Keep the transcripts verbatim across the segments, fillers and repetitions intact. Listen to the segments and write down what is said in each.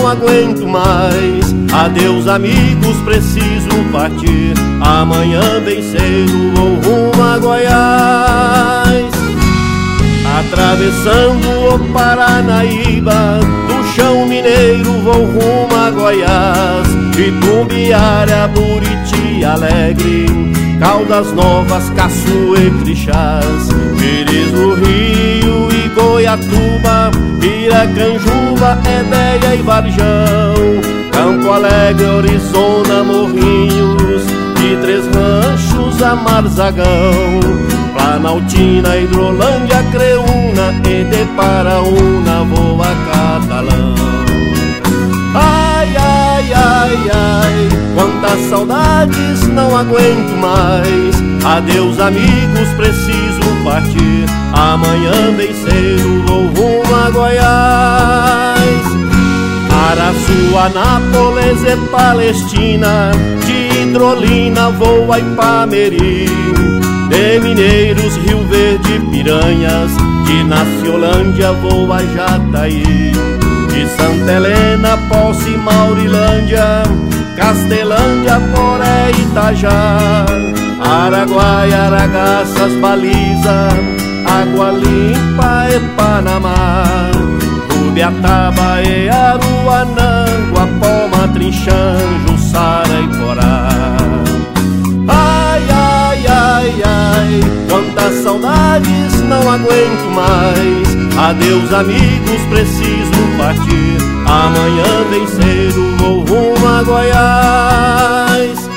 não aguento mais. Adeus amigos, preciso partir. Amanhã bem cedo vou rumo a Goiás. Atravessando o Paranaíba, do chão mineiro vou rumo a Goiás. Itumbiara, Buriti, Alegre, Caldas Novas, Caçu e Crixás, Pires do Rio e Goiatuba, Iracanjuba, Edéia e Varjão, Campo Alegre, Orizona, Morrinhos, de Três Ranchos a Marzagão, Planaltina, Hidrolândia, Creúna e de Paraúna vou a Catalão. Ai, ai, ai, ai, quantas saudades, não aguento mais. Adeus amigos, preciso partir. Amanhã bem cedo vou rumo a Goiás. Araçu, Anápolis e Palestina, de Hidrolina vou a Ipameri, de Mineiros, Rio Verde, Piranhas, de Naciolândia vou a Jataí, de Santa Helena, Posse, Maurilândia, Castelândia, Poré, Itajá, Araguaia, Aragaças, Baliza, Água Limpa e Panamá, Rubiataba e Aruanã, Guapó, Trinchã, Jussara e Porá. Ai, ai, ai, ai, quantas saudades, não aguento mais. Adeus amigos, preciso partir. Amanhã bem cedo vou rumo a Goiás.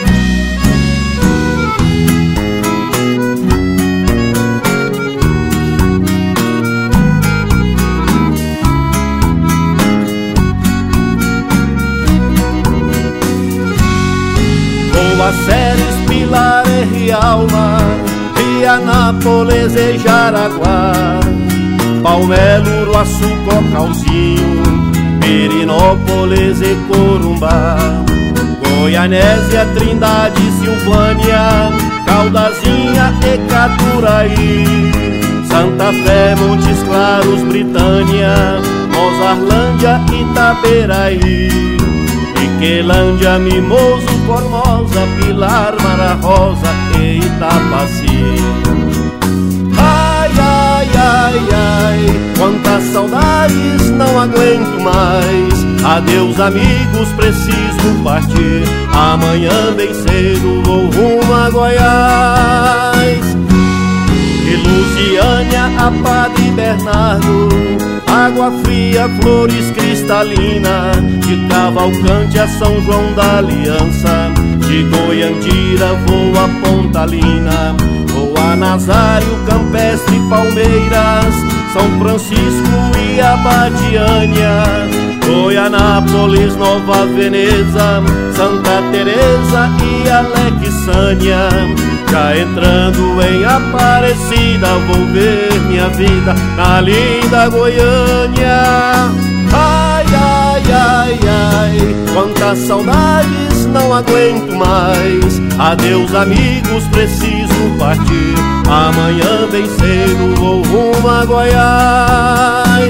Vou a Séries, Pilar e Rialma, Anápolis e Jaraguá, Palmelo, Uruaçu, Cocalzinho, Pirinópolis e Corumbá, Goianésia, Trindade, Silvânia, Caldazinha e Caturaí, Santa Fé, Montes Claros, Britânia, Mozarlândia, Itaberaí, Iquelândia, Mimoso, Formosa, Pilar, Mara Rosa e Itapaci. Ai, ai, ai, ai, quantas saudades, não aguento mais. Adeus amigos, preciso partir. Amanhã bem cedo vou rumo a Goiás. De Lusiânia a Padre Bernardo, Água Fria, Flores Cristalina, de Cavalcante a São João da Aliança, de Goiandira vou a Pontalina, vou a Nazário, Campestre, Palmeiras, São Francisco e Abadiânia, Goianápolis, Nova Veneza, Santa Teresa e Alexânia. Já entrando em Aparecida, vou ver minha vida na linda Goiânia. Ai, ai, ai, ai, quantas saudades, não aguento mais. Adeus amigos, preciso partir. Amanhã bem cedo vou rumo a Goiás.